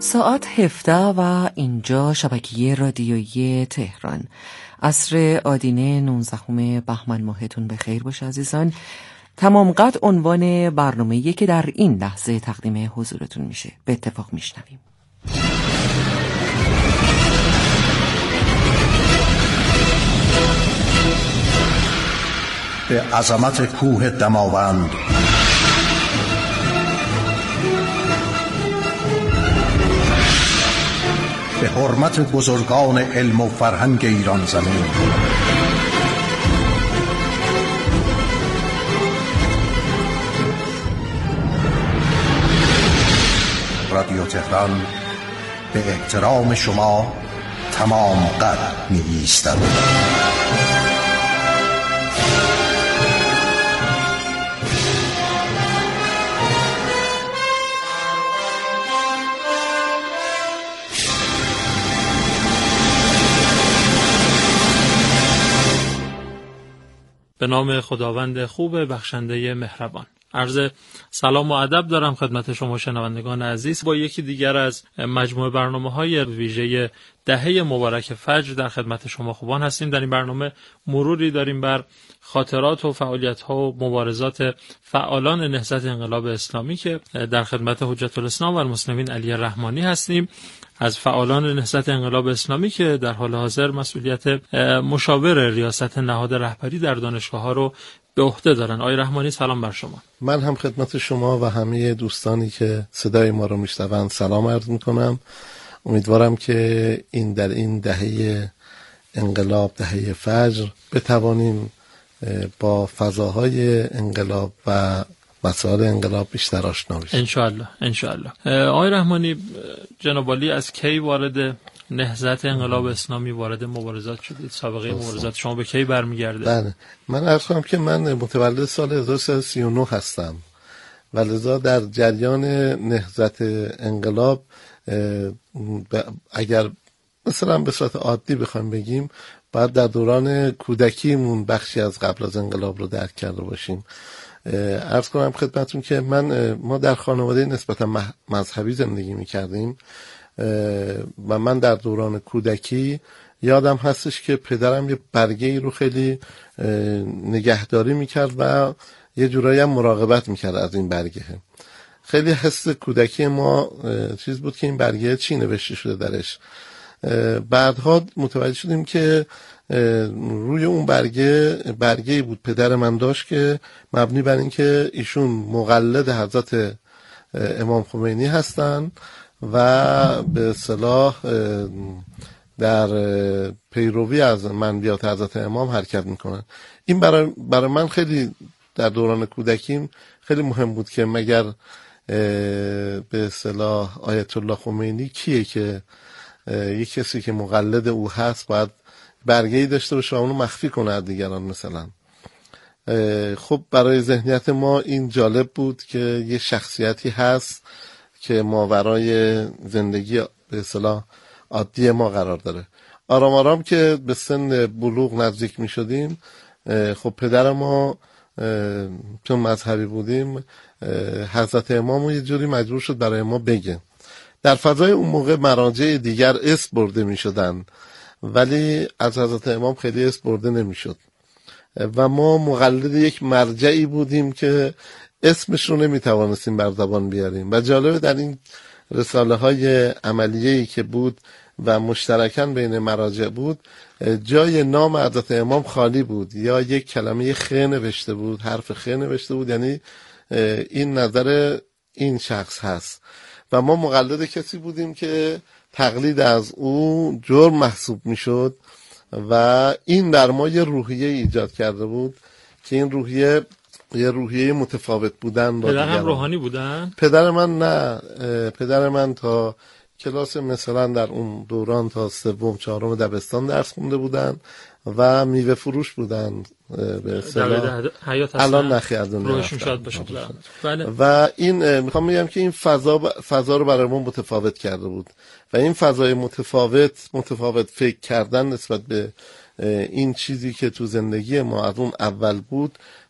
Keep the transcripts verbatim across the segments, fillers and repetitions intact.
ساعت هفده و اینجا شبکه رادیویی تهران. عصر آدینه نوزدهم بهمن ماهتون بخیر باشه عزیزان. تمام قد عنوان برنامه‌ای که در این لحظه تقدیم حضورتون میشه. به اتفاق میشنویم. به عظمت کوه دماوند، به حرمت بزرگان علم و فرهنگ ایران زمین، رادیو تهران به احترام شما تمام قد می ایستد. به نام خداوند خوب بخشنده مهربان. عرض سلام و ادب دارم خدمت شما شنوندگان عزیز. با یکی دیگر از مجموعه برنامه‌های ویژه دهه مبارک فجر در خدمت شما خوبان هستیم. در این برنامه مروری داریم بر خاطرات و فعالیت‌ها و مبارزات فعالان نهضت انقلاب اسلامی که در خدمت حجت الاسلام و المسلمین علی رحمانی هستیم. از فعالان نهضت انقلاب اسلامی که در حال حاضر مسئولیت مشاور ریاست نهاد رهبری در دانشگاه‌ها رو به عهده دارن. آقای رحمانی سلام بر شما. من هم خدمت شما و همه دوستانی که صدای ما رو میشنوند سلام عرض میکنم. امیدوارم که این در این دهه انقلاب، دهه فجر، بتوانیم با فضاهای انقلاب و مسائل انقلاب بیشتر آشنا بشیم. ان شاء الله ان شاء الله. آقای رحمانی، جناب عالی از کی وارد نهضت انقلاب اسلامی وارد مبارزات شدید؟ سابقه مبارزات شما به کی برمیگرده؟ بله، من عرض کنم که من متولد سال هزار و سیصد و سی و نه هستم و لذا در جریان نهضت انقلاب اگر مثلا به صورت عادی بخوایم بگیم باید در دوران کودکیمون بخشی از قبل از انقلاب رو درک کرده باشیم. عرض کنم خدمتون که من ما در خانواده نسبتا مذهبی زندگی می‌کردیم و من در دوران کودکی یادم هستش که پدرم یه برگه‌ای رو خیلی نگهداری می‌کرد و یه جورایی هم مراقبت می‌کرد از این برگه. خیلی حس کودکی ما چیز بود که این برگه چی نوشته شده درش. بعدها متوجه شدیم که روی اون برگه برگه‌ای بود پدر من داشت که مبنی بر این که ایشون مقلد حضرت امام خمینی هستن و به اصطلاح در پیروی از منبیات حضرت امام حرکت میکنن. این برای برای من خیلی در دوران کودکیم خیلی مهم بود که مگر به اصطلاح آیت الله خمینی کیه که یک کسی که مقلد او هست باید برگه‌ای داشته باشه و اونو مخفی کنه از دیگران مثلا. خب برای ذهنیت ما این جالب بود که یه شخصیتی هست که ماورای زندگی به اصطلاح عادی ما قرار داره. آرام آرام که به سن بلوغ نزدیک می شدیم، خب پدر ما چون مذهبی بودیم حضرت امامو یه جوری مجبور شد برای ما بگه. در فضای اون موقع مراجع دیگر اسم برده می شدن ولی از حضرت امام خیلی اسم برده نمی شد و ما مقلد یک مرجعی بودیم که اسمش رو نمی توانستیم بر زبان بیاریم. و جالب در این رساله های عملیه‌ای که بود و مشترکاً بین مراجع بود، جای نام حضرت امام خالی بود یا یک کلمه خ نوشته بود، حرف خ نوشته بود، یعنی این نظر این شخص هست و ما مقلد کسی بودیم که تقلید از او جرم محسوب میشد و این در ما یه روحیه ایجاد کرده بود که این روحیه یه روحیه متفاوت بودن با دیگران. پدر هم روحانی بودن؟ پدر من نه، پدر من تا کلاس مثلا در اون دوران تا سوم چهارم دبستان درس خونده بودن و میوه فروش بودن به اصطلاح. الان نخی از اون روشون شاد باشه. بله. و این میخوام بگم که این فضا ب... فضا رو برای ما متفاوت کرده بود و این فضای متفاوت متفاوت فکر کردن نسبت به این چیزی که تو زندگی ما از اون اول بود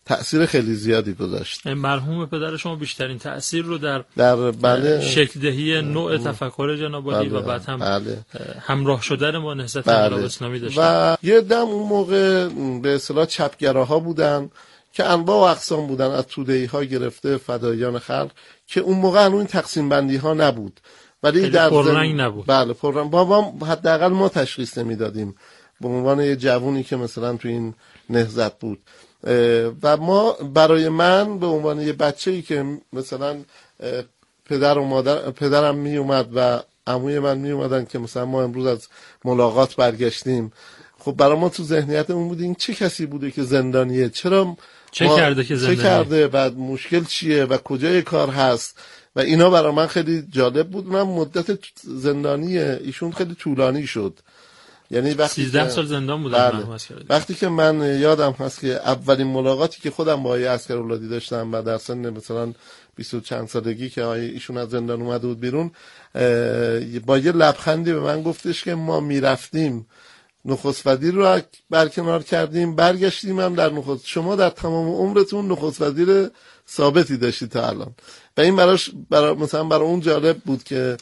تأثیر خیلی زیادی گذاشت. مرحوم پدر شما بیشترین تأثیر رو در در بله شکل دهی نوع تفکر جناب عالی بله. و بعد هم بله. همراه شدن ما نهضت بله. انقلاب اسلامی داشتن. و یه دم اون موقع به اصطلاح چپگراها بودن که انواع و اقسام بودن، از توده‌ای ها گرفته فدایان خلق، که اون موقع هنوز این تقسیم بندی ها نبود، ولی در پررنگ نبود. بله پررنگ. بابا حداقل ما تشخیص نمیدادیم به عنوان یه جوونی که مثلا تو این نهضت بود. و ما برای من به عنوان یه بچه‌ای که مثلا پدر و مادر پدرم می اومد و عموی من می اومدن که مثلا ما امروز از ملاقات برگشتیم، خب برای ما تو ذهنیتمون بود این چه کسی بوده که زندانیه، چرا چه کرده که زندانیه، چه کرده و مشکل چیه و کجای کار هست و اینا برای من خیلی جالب بود. من مدت زندانی ایشون خیلی طولانی شد، یعنی وقتی سیزده که سال زندان بودن. بله. وقتی که من یادم هست که اولین ملاقاتی که خودم با آقای عسکراللهی داشتم و در سن مثلا بیست و چند سالگی که آقای ایشون از زندان اومده بود بیرون، با یه لبخندی به من گفتش که ما میرفتیم نخست وزیر رو برکنار کردیم، برگشتیم هم در نخست، شما در تمام عمرتون نخست وزیر ثابتی داشتید تا الان. و این براش برا مثلا برای اون جالب بود که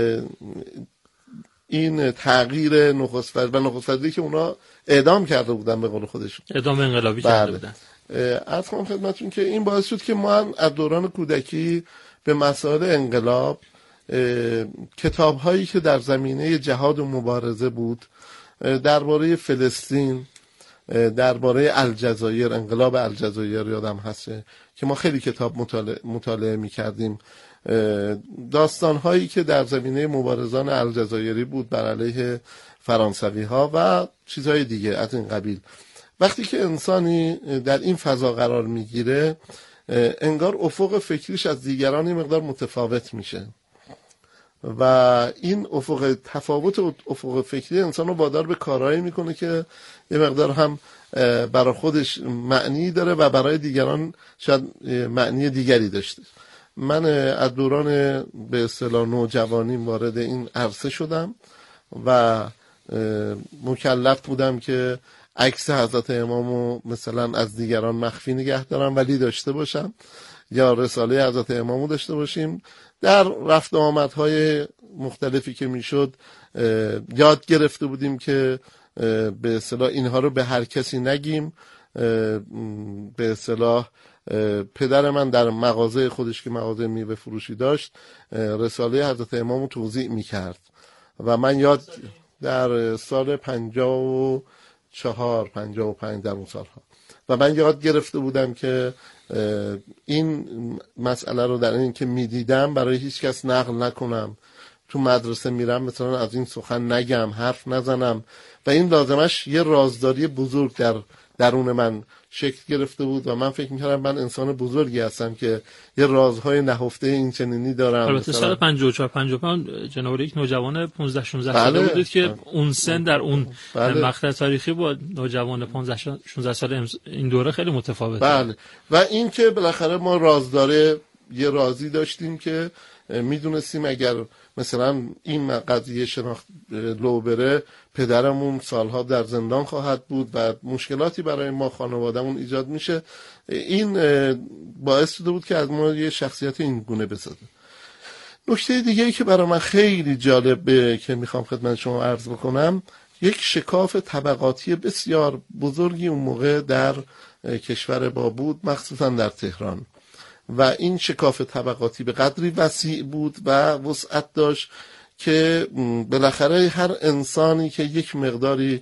این تغییر نخست وزیر و نخست وزیری که اونا اعدام کرده بودن به قول خودشون، اعدام انقلابی بله. کرده بودن. عرض کنم خدمتتون که این باعث شد که ما از دوران کودکی به مسائل انقلاب، کتاب هایی که در زمینه جهاد و مبارزه بود، درباره فلسطین، درباره الجزایر، انقلاب الجزایر یادم هست که ما خیلی کتاب مطالعه, مطالعه می کردیم، داستان هایی که در زمینه مبارزان الجزایری بود بر علیه فرانسوی ها و چیزهای دیگه از این قبیل. وقتی که انسانی در این فضا قرار میگیره، انگار افق فکریش از دیگران یه مقدار متفاوت میشه و این افق تفاوت افق فکری انسان رو وادار به کارهایی میکنه که یه مقدار هم برای خودش معنی داره و برای دیگران شاید معنی دیگری داشته. من از دوران به اصطلاح نوجوانیم وارد این عرصه شدم و مکلف بودم که عکس حضرت امامو مثلا از دیگران مخفی نگه دارم ولی داشته باشم، یا رساله حضرت امامو داشته باشیم. در رفت و آمدهای مختلفی که میشد یاد گرفته بودیم که به اصطلاح اینها رو به هر کسی نگیم. به اصطلاح پدر من در مغازه خودش که مغازه میوه فروشی داشت، رساله حضرت امامو توزیع میکرد و من یاد در سال پنجاه و چهار پنجاه و پنج در اون سالها و من یاد گرفته بودم که این مسئله رو در این که میدیدم برای هیچ کس نقل نکنم، تو مدرسه میرم مثلا از این سخن نگم، حرف نزنم و این لازمش یه رازداری بزرگ در درون من شکل گرفته بود و من فکر می‌کردم من انسان بزرگی هستم که یه رازهای نهفته این چنینی دارم. البته سال پنجاه و چهار پنجاه و پنج جناب یک نوجوان پانزده شانزده ساله بله. بودید که اون سن در اون بله. مقطع تاریخی با نوجوان پانزده شانزده ساله این دوره خیلی متفاوته. بله. و این که بالاخره ما رازداره یه رازی داشتیم که میدونستیم اگر مثلا این قضیه شناخت لو بره پدرمون سالها در زندان خواهد بود و مشکلاتی برای ما خانوادهمون ایجاد میشه. این باعث شده بود که از ما یه شخصیت این گونه بسازه. نکته دیگه ای که برای من خیلی جالبه که میخوام خدمت شما عرض بکنم، یک شکاف طبقاتی بسیار بزرگی اون موقع در کشور ما بود، مخصوصا در تهران، و این شکاف طبقاتی به قدری وسیع بود و وسعت داشت که بالاخره هر انسانی که یک مقداری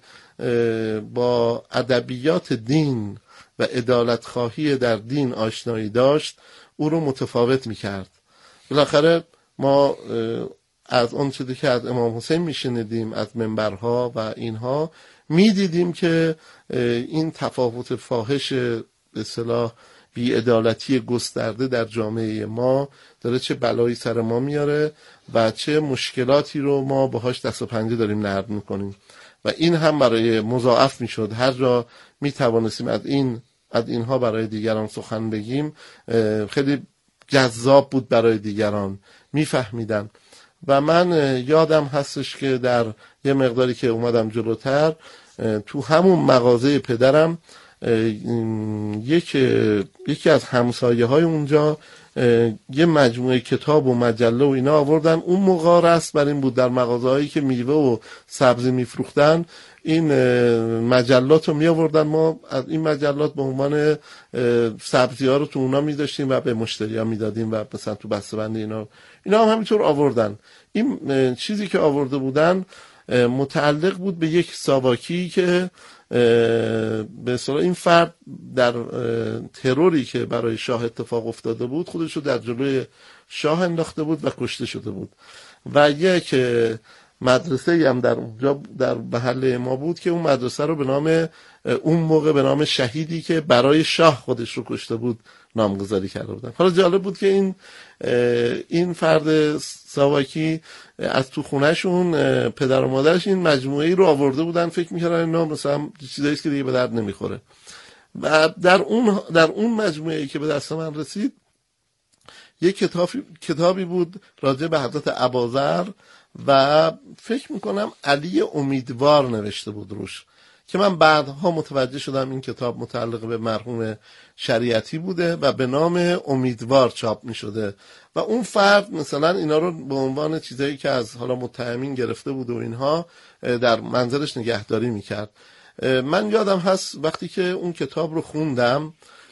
با ادبیات دین و عدالت خواهی در دین آشنایی داشت او رو متفاوت میکرد. بالاخره ما از اون چیزی که از امام حسین میشنیدیم از منبرها و اینها میدیدیم که این تفاوت فاحش به اصطلاح بی‌عدالتی گسترده در جامعه ما داره چه بلایی سر ما میاره و چه مشکلاتی رو ما باهاش دست و پنجه داریم نرم میکنیم و این هم برای مضاعف میشد. هر جا میتوانستیم از این از اینها برای دیگران سخن بگیم خیلی جذاب بود برای دیگران، میفهمیدن. و من یادم هستش که در یه مقداری که اومدم جلوتر تو همون مغازه پدرم یک یکی از همسایه های اونجا یه مجموعه کتاب و مجله و اینا آوردن. اون موقع رست بر این بود در مغازه هایی که میوه و سبزی میفروختن این مجلات رو می آوردن. ما از این مجلات به عنوان سبزی ها رو تو اونا می داشتیم و به مشتری ها می دادیم و مثلا تو بسته‌بندی اینا اینا هم همینطور آوردن. این چیزی که آورده بودن متعلق بود به یک ساواکی که به اصطلاح این فرد در تروری که برای شاه اتفاق افتاده بود خودش رو در جلوی شاه انداخته بود و کشته شده بود و یک مدرسه هم در اونجا در محله ما بود که اون مدرسه رو به نام اون موقع به نام شهیدی که برای شاه خودش رو کشته بود نامگذاری کرده بودن. حالا جالب بود که این این فرد ساواکی از تو خونهشون پدر و مادرش این مجموعه ای رو آورده بودن، فکر می‌کردن اینا مثلا چیزایی که دیگه به درد نمیخوره و در اون در اون مجموعه ای که به دست من رسید یک کتابی کتابی بود راجع به حضرت ابوذر و فکر میکنم علی امیدوار نوشته بود روش که من بعدها متوجه شدم این کتاب متعلق به مرحوم شریعتی بوده و به نام امیدوار چاپ میشده و اون فرد مثلا اینا رو به عنوان چیزایی که از حالا متهمین گرفته بود و اینها در منزلش نگهداری میکرد. من یادم هست وقتی که اون کتاب رو خوندم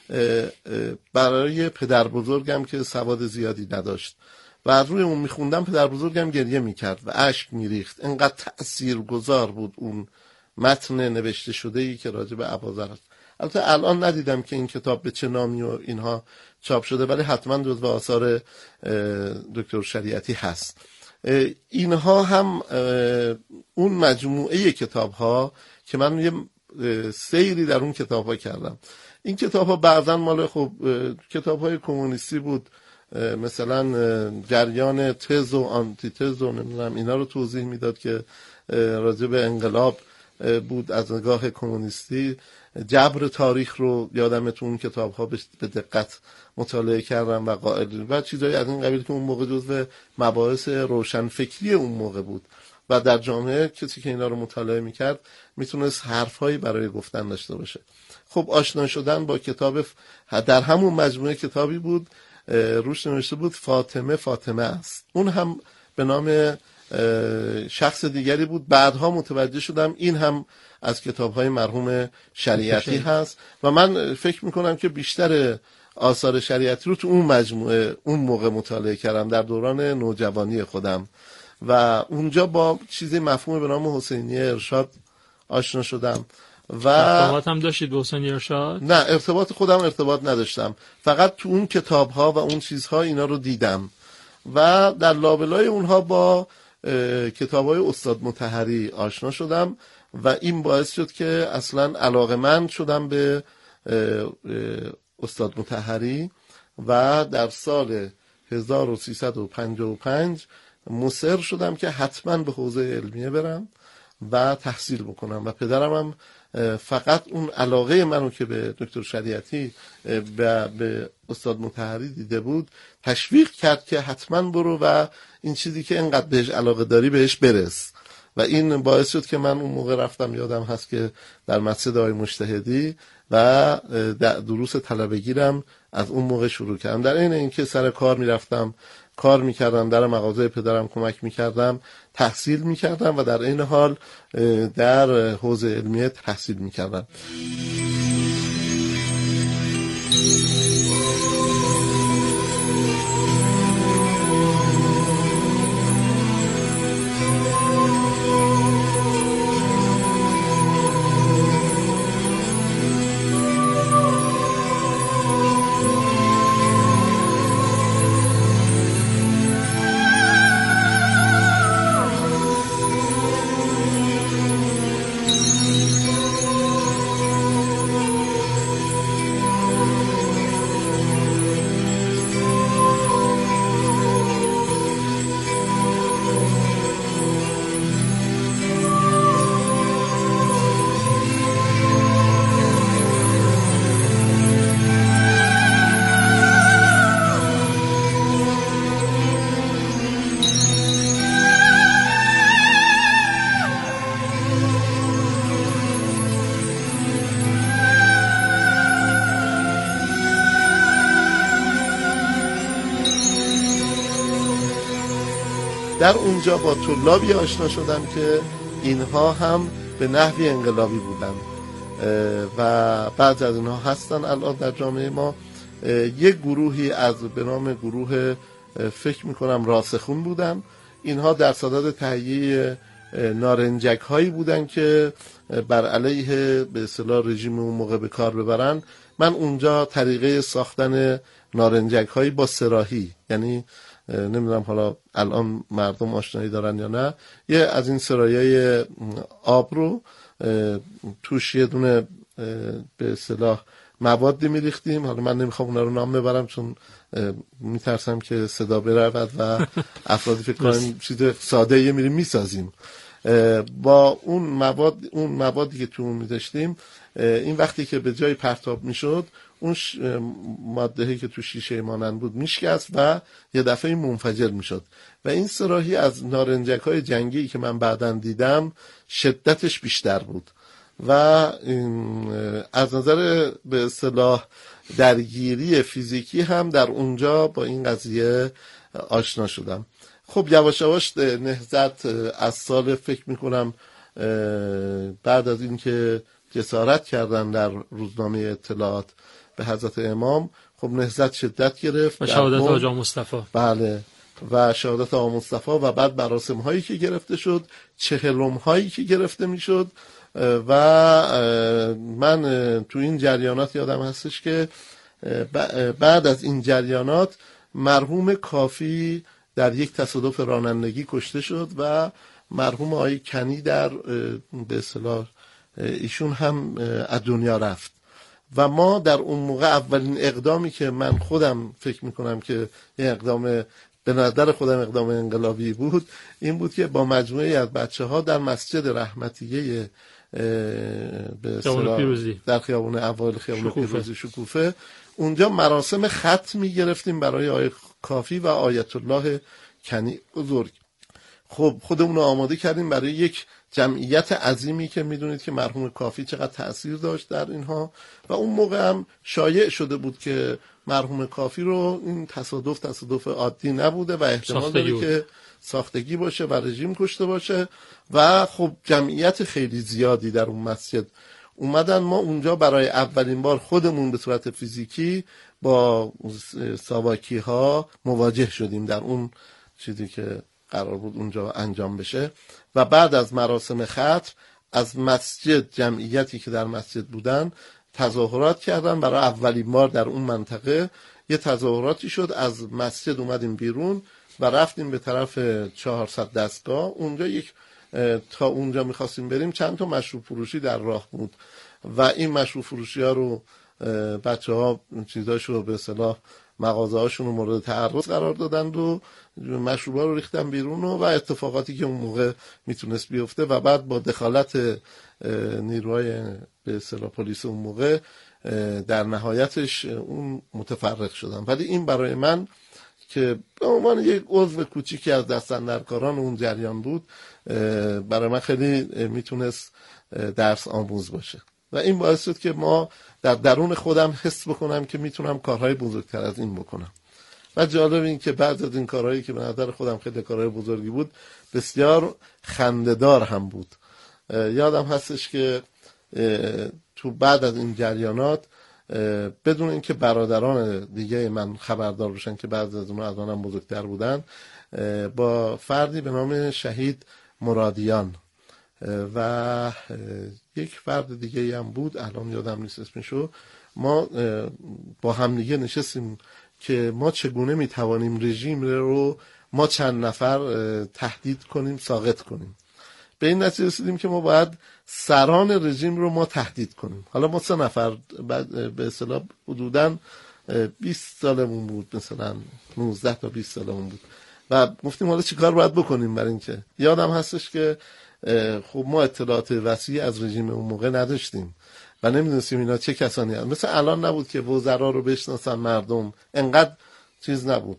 برای پدر بزرگم که سواد زیادی نداشت و از روی اون میخوندم پدر بزرگم گریه میکرد و اشک میریخت، انقدر تأثیرگذار بود اون متن نوشته شده ای که راجع به ابوذر است. البته الان ندیدم که این کتاب به چه نامی و اینها چاپ شده ولی حتما جزو آثار دکتر شریعتی هست. اینها هم اون مجموعه کتاب ها که من یه سیری در اون کتاب ها کردم. این کتاب ها بعضا مال خب کتاب های کمونیستی بود، مثلا جریان تز و آنتی تز و نمیدونم اینا رو توضیح میداد که راجع به انقلاب بود از نگاه کمونیستی. جبر تاریخ رو یادمتون کتاب ها به دقت مطالعه کردم و قائل و چیزایی از این قبیل که اون موقع جزو مباحث روشنفکری اون موقع بود و در جامعه کسی که اینا رو مطالعه میکرد میتونست حرفهایی برای گفتن داشته باشه. خب آشنا شدن با کتاب در همون مجموعه کتابی بود روش نوشته بود فاطمه فاطمه است، اون هم به نام شخص دیگری بود. بعدها متوجه شدم این هم از کتاب‌های مرحوم شریعتی هست و من فکر میکنم که بیشتر آثار شریعتی رو تو اون مجموعه اون موقع مطالعه کردم در دوران نوجوانی خودم و اونجا با چیزی مفهوم به نام حسینیه ارشاد آشنا شدم. و ارتباط هم داشتید با حسینیه ارشاد؟ نه، ارتباط خودم ارتباط نداشتم، فقط تو اون کتاب‌ها و اون چیزها اینا رو دیدم و در لابلای اونها با کتاب‌های استاد مطهری آشنا شدم و این باعث شد که اصلا علاقه‌مند شدم به استاد مطهری و در سال هزار و سیصد و پنجاه و پنج مصر شدم که حتما به حوزه علمیه برم و تحصیل بکنم و پدرم هم فقط اون علاقه منو که به دکتر شریعتی به, به استاد مطهری دیده بود تشویق کرد که حتما برو و این چیزی که اینقدر بهش علاقه داری بهش برس و این باعث شد که من اون موقع رفتم، یادم هست که در مسجد آقای مجتهدی و دروس طلبگیرم از اون موقع شروع کردم. در این اینکه سر کار میرفتم کار میکردم، در مغازه پدرم کمک میکردم، تحصیل میکردم و در این حال در حوزه علمیه تحصیل میکردم. در اونجا با طلابی آشنا شدم که اینها هم به نحوی انقلابی بودن و بعضی از اینها هستن الان در جامعه ما. یک گروهی از به نام گروه فکر میکنم راسخون بودن، اینها در صدد تهیه نارنجک هایی بودن که بر علیه به اصطلاح رژیم اون موقع به کار ببرن. من اونجا طریقه ساختن نارنجک هایی با سراحی، یعنی نمیدونم حالا الان مردم آشنایی دارن یا نه، یه از این سراحیای آب رو توش یه دونه به اصطلاح موادی میریختیم. حالا من نمیخوام اونا رو نام ببرم چون میترسم که صدا برود و افرادی فکر کنن چیز ساده یه میریم میسازیم. با اون مواد اون موادی که تو اون میذاشتیم، این وقتی که به جای پرتاب میشد اون ماده‌ای که تو شیشه مانند بود میشکست و یه دفعه منفجر میشد و این سراحی از نارنجک‌های جنگی که من بعداً دیدم شدتش بیشتر بود و از نظر به اصطلاح درگیری فیزیکی هم در اونجا با این قضیه آشنا شدم. خب یواش یواش نهضت از سال فکر میکنم بعد از اینکه جسارت کردن در روزنامه اطلاعات به حضرت امام، خب نهضت شدت گرفت و شهادت آقا مصطفی. بله و شهادت آقا مصطفی و بعد مراسم هایی که گرفته شد، چهلم هایی که گرفته میشد و من تو این جریانات یادم هستش که بعد از این جریانات مرحوم کافی در یک تصادف رانندگی کشته شد و مرحوم آقای کنی در به اصطلاح ایشون هم از دنیا رفت و ما در اون موقع اولین اقدامی که من خودم فکر میکنم که یه اقدام به نظر خودم اقدام انقلابی بود، این بود که با مجموعه از بچه ها در مسجد رحمتیه به اصطلاح در خیابون اول خیابون پیروزی شکوفه اونجا مراسم ختم میگرفتیم برای آقای کافی و آیت الله کنی بزرگ. خب خودمون رو آماده کردیم برای یک جمعیت عظیمی که میدونید که مرحوم کافی چقدر تأثیر داشت در اینها و اون موقع هم شایع شده بود که مرحوم کافی رو این تصادف تصادف عادی نبوده و احتمال داره که ساختگی باشه و رژیم کشته باشه و خب جمعیت خیلی زیادی در اون مسجد اومدن. ما اونجا برای اولین بار خودمون به صورت فیزیکی با ساواکی ها مواجه شدیم در اون چیزی که قرار بود اونجا انجام بشه و بعد از مراسم ختم از مسجد جمعیتی که در مسجد بودن تظاهرات کردن. برای اولین بار در اون منطقه یه تظاهراتی شد، از مسجد اومدیم بیرون و رفتیم به طرف چهارصد دستگاه. اونجا یک تا اونجا میخواستیم بریم چند تا مشروب فروشی در راه بود و این مشروب فروشی ها رو بچه ها چیزاشو به اصطلاح مغازه هاشون رو مورد تعرض قرار دادند و مشروب ها رو ریختن بیرون و اتفاقاتی که اون موقع میتونست بیفته و بعد با دخالت نیروهای به اصطلاح پلیس اون موقع در نهایتش اون متفرق شدن. ولی این برای من که به عنوان یک عضو کوچیکی از دستاندرکاران اون جریان بود، برای من خیلی میتونست درس آموز باشه و این باعث شد که ما در درون خودم حس بکنم که میتونم کارهای بزرگتر از این بکنم. و جالب این که بعض از این کارهایی که به نظر خودم خیلی کارهای بزرگی بود بسیار خنده‌دار هم بود. یادم هستش که تو بعد از این جریانات بدون اینکه برادران دیگه من خبردار بشن که بعضی از اونها از منم بزرگتر بودن، با فردی به نام شهید مرادیان و یک فرد دیگه هم بود الان یادم نیست اسمشو، ما با هم دیگه نشستیم که ما چگونه میتوانیم رژیم رو ما چند نفر تهدید کنیم ساقط کنیم. به این نتیجه رسیدیم که ما باید سران رژیم رو ما تهدید کنیم. حالا ما سه نفر به اصطلاح حدوداً بیست سالمون بود، مثلا نوزده تا بیست سالمون بود و گفتیم حالا چیکار باید بکنیم. برای اینکه یادم هستش که خب ما اطلاعات وسیع از رژیم اون موقع نداشتیم و نمیدونستیم اینا چه کسانی هستند. مثل الان نبود که وزرا رو بشناسن مردم، انقدر چیز نبود.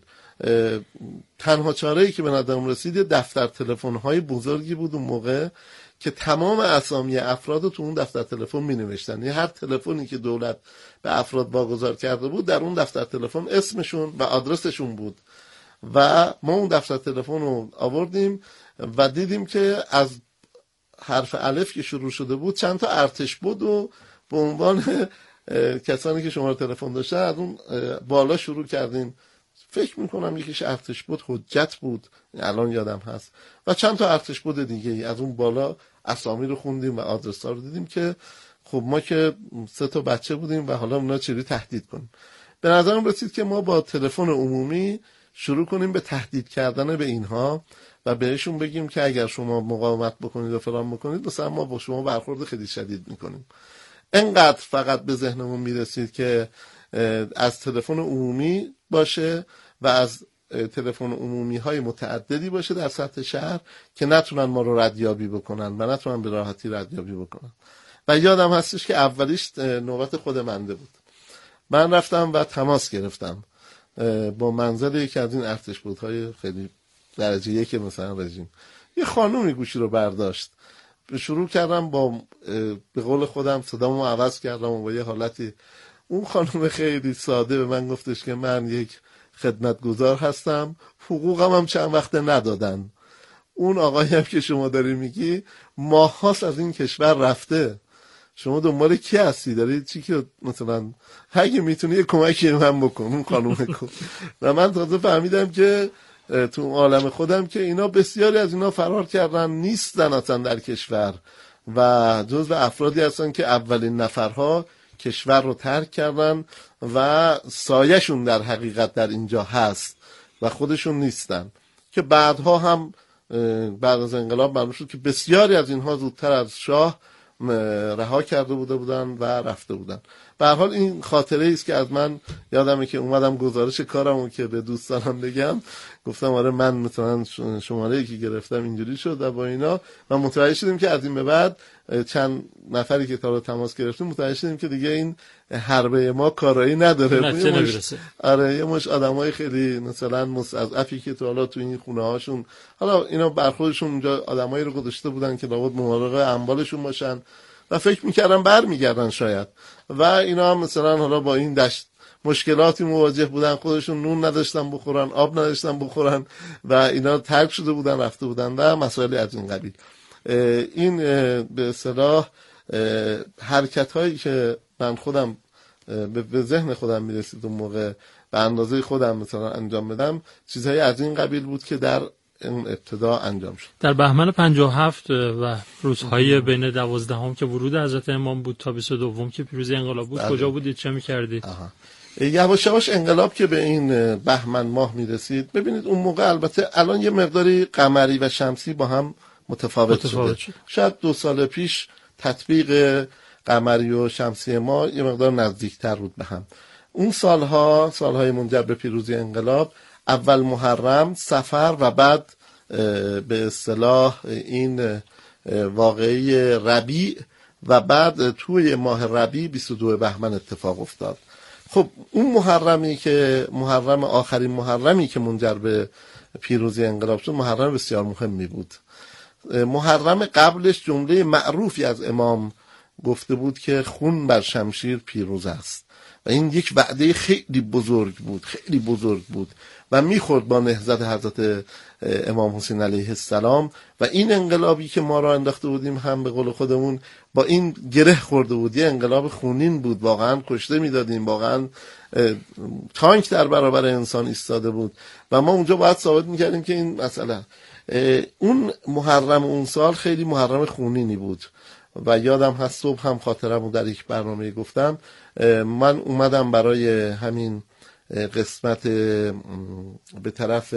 تنها چاره‌ای که به نظرم رسید دفتر تلفن‌های بزرگی بود اون موقع که تمام اسامی افراد رو تو اون دفتر تلفن می‌نوشتن. یعنی هر تلفنی که دولت به افراد واگذار کرده بود در اون دفتر تلفن اسمشون و آدرسشون بود و ما اون دفتر تلفن رو آوردیم و دیدیم که از حرف الف که شروع شده بود چند تا ارتش بود و به عنوان کسانی که شماره تلفن داشتن از اون بالا شروع کردیم. فکر میکنم یکیش ارتش بود حجت بود، الان یادم هست، و چند تا ارتش بود دیگه ای. از اون بالا اسامی رو خوندیم و آدرس ها رو دیدیم که خب ما که سه تا بچه بودیم و حالا اونا چجوری تهدید کنیم. به نظرم رسید که ما با تلفن عمومی شروع کنیم به تهدید کردن به اینها و بهشون بگیم که اگر شما مقاومت بکنید و فلان بکنید مثلا ما با شما برخورد خیلی شدید میکنیم. انقدر فقط به ذهنمون میرسید که از تلفن عمومی باشه و از تلفن عمومی های متعددی باشه در سطح شهر که نتونن ما رو ردیابی بکنن و نتونن به راحتی ردیابی بکنن. و یادم هستش که اولیش نوبت خود منده بود. من رفتم و تماس گرفتم با منزل یکی از این ارتش بودهای خیلی درجه یک مثلا رژیم. یه خانومی گوشی رو برداشت، شروع کردم با به قول خودم صدامو عوض کردم و با یه حالتی اون خانم خیلی ساده به من گفتش که من یک خدمتگزار هستم، حقوقم هم چند وقت ندادن. اون آقایی هم که شما داری میگی ماهاست از این کشور رفته، شما دنبال کی هستی؟ داری چی که مثلا اگه میتونی یه کمکی من بکن. اون خانم کن و من تازه فهمیدم که تو عالم خودم که اینا بسیاری از اینا فرار کردن، نیستن اصلا در کشور و جزو افرادی هستن که اولین نفرها کشور رو ترک کردن و سایه‌شون در حقیقت در اینجا هست و خودشون نیستن، که بعدها هم بعد از انقلاب معلوم شد که بسیاری از اینها زودتر از شاه رها کرده بوده بودن و رفته بودن. به هر حال این خاطره است که از من یادمه که اومدم گزارش کارمو که به دوستانم بگم، گفتم آره من مثلا شماره ای که گرفتم اینجوری شد و با اینا، و متوجه شدیم که از این به بعد چند نفری که تا رو تماس گرفتیم متوجه شدیم که دیگه این حربه ما کارایی نداره. مش... آره یه مش آدمای خیلی مثلا مستضعفی که تو حالا تو این خونه هاشون حالا اینا برخوردشون اونجا آدمایی رو گذاشته بودن که لابد مراقب اموالشون باشن و فکر میکردن برمیگردن شاید، و اینا هم مثلا حالا با این دشت مشکلاتی مواجه بودن، خودشون نون نداشتن بخورن، آب نداشتن بخورن و اینا ترک شده بودن رفته بودن و مسائلی از این قبیل. این به اصطلاح حرکت هایی که من خودم به ذهن خودم میرسید اون موقع به اندازه خودم مثلا انجام بدم، چیزهای از این قبیل بود که در این ابتدا انجام شد. در بهمن پنجاه و هفت و روزهای بین دوازدهم که ورود حضرت امام بود تا بیست و دوم که پیروزی انقلاب بود، کجا بودید، چه می‌کردید؟ یواش یواش انقلاب که به این بهمن ماه میرسید، ببینید اون موقع البته الان یه مقداری قمری و شمسی با هم متفاوت, متفاوت شده. شاید دو سال پیش تطبیق قمری و شمسی ما یه مقدار نزدیکتر بود به هم. اون سالها سالهای منجر به پیروزی انقلاب، اول محرم، صفر و بعد به اصطلاح این واقعی ربیع و بعد توی ماه ربیع بیست و دو بهمن اتفاق افتاد. خب اون محرمی که محرم آخرین محرمی که منجر به پیروزی انقلاب شد محرم بسیار مهمی بود. محرم قبلش جمله معروفی از امام گفته بود که خون بر شمشیر پیروز است و این یک وعده خیلی بزرگ بود، خیلی بزرگ بود و میخورد با نهضت حضرت امام حسین علیه السلام و این انقلابی که ما را انداخته بودیم هم به قول خودمون با این گره خورده بود. یه انقلاب خونین بود، واقعا کشته میدادیم، واقعا تانک در برابر انسان ایستاده بود و ما اونجا باید ثابت میکردیم که این مسئله. اون محرم اون سال خیلی محرم خونینی بود و یادم هست صبح هم خاطرمو در یک برنامه گفتم، من اومدم برای همین قسمت به طرف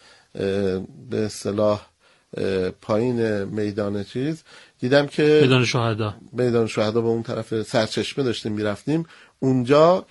به اصطلاح پایین میدان چیز دیدم که میدان شهدا میدان شهدا به اون طرف سرچشمه داشتیم میرفتیم، اونجا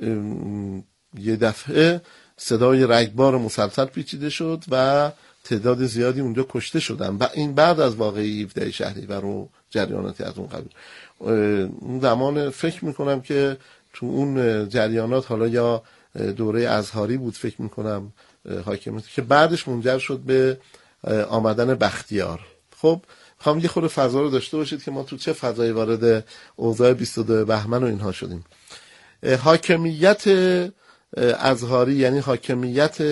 یه دفعه صدای رگبار مسلسل پیچیده شد و تعداد زیادی اونجا کشته شدن و این بعد از واقعی هفده شهریور و جریاناتی از اون قبیل. اون زمان فکر میکنم که تو اون جریانات حالا یا دوره ازهاری بود فکر میکنم حاکمیت که بعدش منجر شد به آمدن بختیار. خب میخوام یه خورده فضا رو داشته باشید که ما تو چه فضایی وارد اوضاع بیست و دو بهمن و اینها شدیم. حاکمیت ازهاری یعنی حاکمیت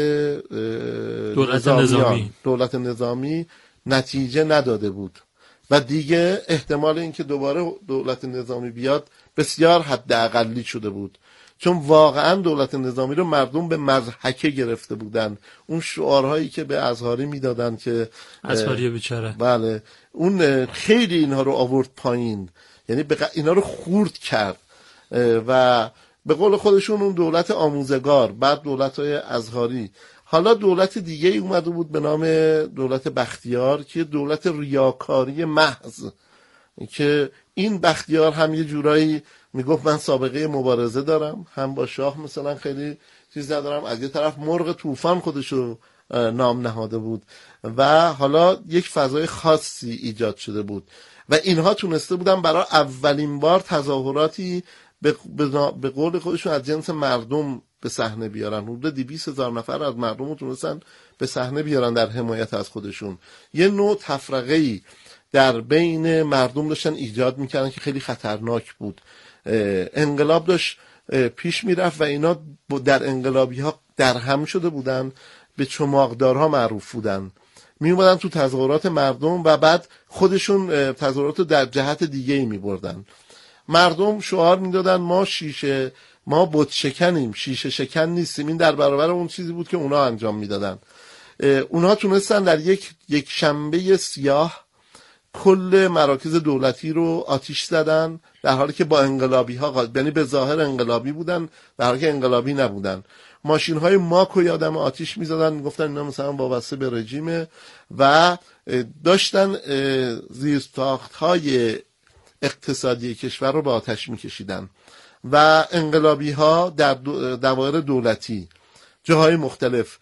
دولت نظامی دولت نظامی نتیجه نداده بود و دیگه احتمال اینکه دوباره دولت نظامی بیاد بسیار حداقلی شده بود، چون واقعا دولت نظامی رو مردم به مضحکه گرفته بودن. اون شعارهایی که به ازهاری میدادن که ازهاری بیچاره، بله، اون خیلی اینها رو آورد پایین، یعنی اینا رو خورد کرد و به قول خودشون اون دولت آموزگار، بعد دولت‌های ازهاری، حالا دولت دیگه ای اومده بود به نام دولت بختیار که دولت ریاکاری محض، که این بختیار هم یه جورایی میگفت من سابقه مبارزه دارم، هم با شاه مثلا خیلی چیز ندارم، از یه طرف مرغ طوفان خودشو نام نهاده بود و حالا یک فضای خاصی ایجاد شده بود و اینها تونسته بودن برای اولین بار تظاهراتی به قول خودشون از جنس مردم به صحنه بیارن. حدود دویست هزار نفر از مردم رو تونستن به صحنه بیارن در حمایت از خودشون. یه نوع تفرقه‌ای در بین مردم داشتن ایجاد میکردن که خیلی خطرناک بود. انقلاب داشت پیش میرفت و اینا در انقلابی ها در هم شده بودن، به چماقدارها معروف بودن، می اومدن تو تظاهرات مردم و بعد خودشون تظاهرات رو در جهت دیگه ای می بردن. مردم شعار میدادن ما شیشه ما بت شکنیم، شیشه شکن نیستیم. این در برابر اون چیزی بود که اونا انجام میدادن. اونها تونستن در یک یک شنبه سیاه کل مراکز دولتی رو آتیش زدن، در حالی که با انقلابی ها، یعنی به ظاهر انقلابی بودن در حالی که انقلابی نبودن. ماشین های ماک و یادم آتیش میزدن، میگفتن اینا مثلا وابسته به رژیمه و داشتن زیرساخت های اقتصادی کشور رو به آتش میکشیدن و انقلابی ها در دوائر دولتی جاهای مختلف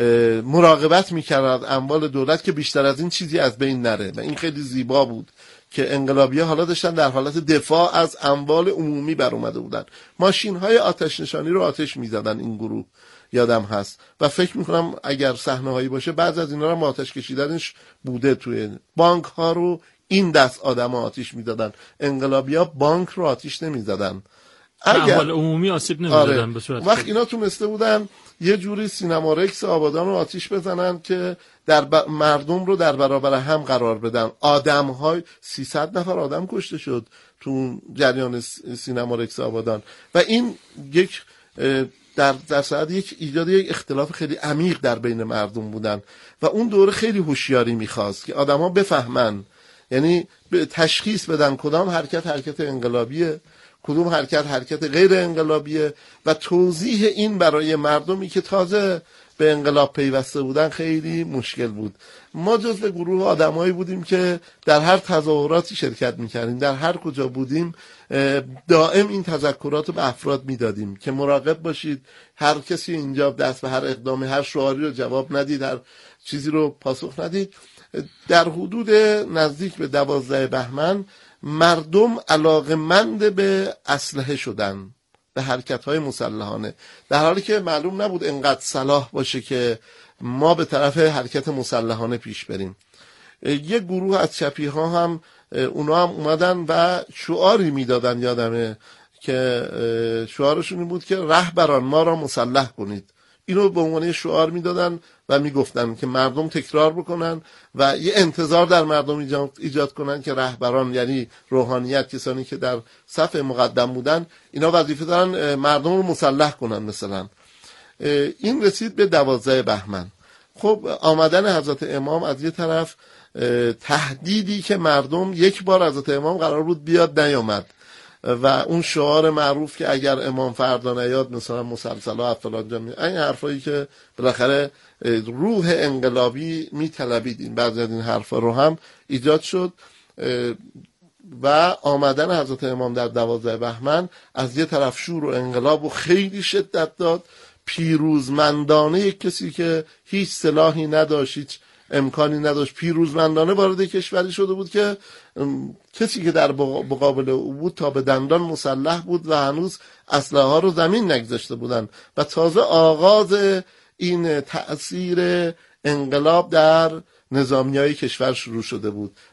مراقبت میکرد اموال دولت که بیشتر از این چیزی از بین نره و این خیلی زیبا بود که انقلابی ها حالا داشتن در حالت دفاع از اموال عمومی بر اومده بودن. ماشین های آتش نشانی رو آتش میزدن این گروه، یادم هست و فکر میکنم اگر صحنه هایی باشه بعض از اینا رو آتش کشیدنش بوده. توی بانک ها رو این دست آدم ها آتش میدادن، انقلابی ها بانک رو آتش نمیزدن، اموال عمومی آسیب نمیدادن. آره. به صورت وقت اینا تونسته بودن یه جوری سینما رکس آبادان رو آتیش بزنن که در ب... مردم رو در برابر هم قرار بدن. آدم های سیصد نفر آدم کشته شد تو جریان سینما رکس آبادان و این یک در در صورت یک ایجاد یک اختلاف خیلی عمیق در بین مردم بودن و اون دوره خیلی هوشیاری می‌خواست که آدم‌ها بفهمن، یعنی تشخیص بدن کدام حرکت حرکت انقلابیه، کدوم حرکت حرکت غیر انقلابیه و توضیح این برای مردمی که تازه به انقلاب پیوسته بودن خیلی مشکل بود. ما جزو گروه آدمایی بودیم که در هر تظاهراتی شرکت میکردیم، در هر کجا بودیم دائم این تذکرات رو به افراد میدادیم که مراقب باشید، هر کسی اینجا دست به هر اقدامی، هر شعاری رو جواب ندید، هر چیزی رو پاسخ ندید. در حدود نزدیک به دوازده بهمن مردم علاقمند به اسلحه شدن، به حرکت‌های مسلحانه، در حالی که معلوم نبود انقدر صلاح باشه که ما به طرف حرکت مسلحانه پیش بریم. یک گروه از چپی ها هم اونا هم اومدن و شعاری میدادن، یادمه که شعارشون این بود که رهبران ما را مسلح کنید. اینو به عنوان شعار میدادن و میگفتن که مردم تکرار بکنن و یه انتظار در مردم ایجاد, ایجاد کنن که رهبران، یعنی روحانیت، کسانی که در صف مقدم بودن، اینا وظیفه دارن مردم رو مسلح کنن مثلا. این رسید به دوازده بهمن. خب آمدن حضرت امام از یه طرف تهدیدی که مردم، یک بار حضرت امام قرار بود بیاد نیامد و اون شعار معروف که اگر امام فردا نیاد مثلا مسلسلا فلان جا می، این حرفایی که بالاخره روح انقلابی میطلبید، این بعضی از این حرفا رو هم ایجاد شد و آمدن حضرت امام در دوازده بهمن از یه طرف شور و انقلاب و خیلی شدت داد. پیروزمندانه یک کسی که هیچ سلاحی نداشت، هیچ امکانی نداشت، پیروزمندانه وارد کشوری شده بود که کسی که در مقابل او بود تا به دندان مسلح بود و هنوز اسلحه ها رو زمین نگذاشته بودن و تازه آغاز این تأثیر انقلاب در نظامیای کشور شروع شده بود